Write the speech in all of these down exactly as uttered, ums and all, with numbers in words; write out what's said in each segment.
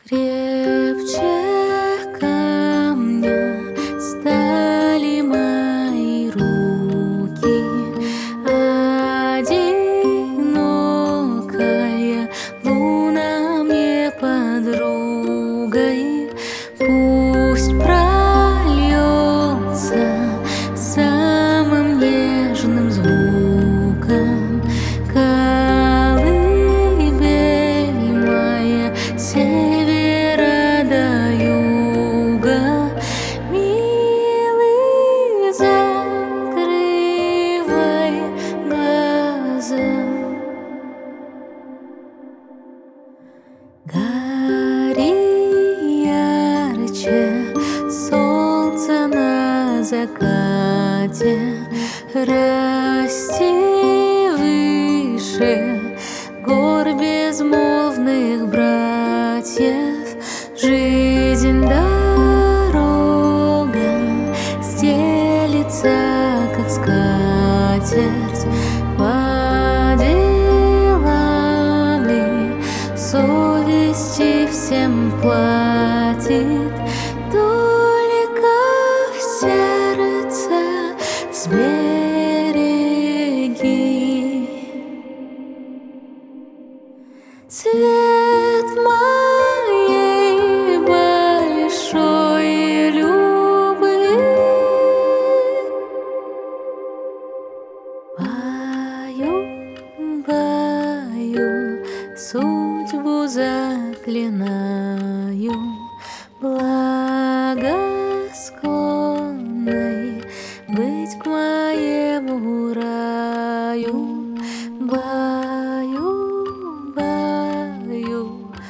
Крепче камня стали мои руки, одинокая луна мне подругой. Пусть прольется самым нежным звуком колыбель моя севера до юга. Милый, закрывай глаза. Гори ярче солнце на закате, расти выше гор безмолвных братьев. Жизнь дорога стелится, как скатерть, по делам ли совести всем платит. Только в сердце сбереги цвет моей большой любви. Пою, пою, судьбу заклинаю, благосклонной быть к моему раю. Баю, баю,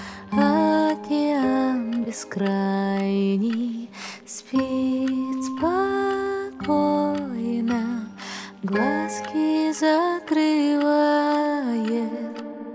океан бескрайний спит спокойно, глазки закрывает.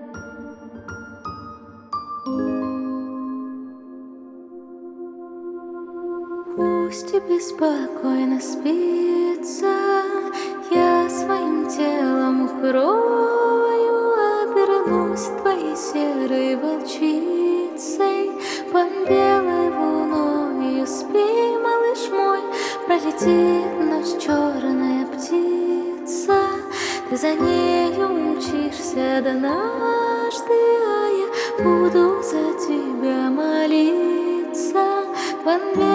Пусть и беспокойно спится, я своим телом укрою, обернусь твоей серой волчицей под белой луною. Спи, малыш мой, пролетит ночь черная птица, ты за нею умчишься однажды, а я буду за тебя молиться под белой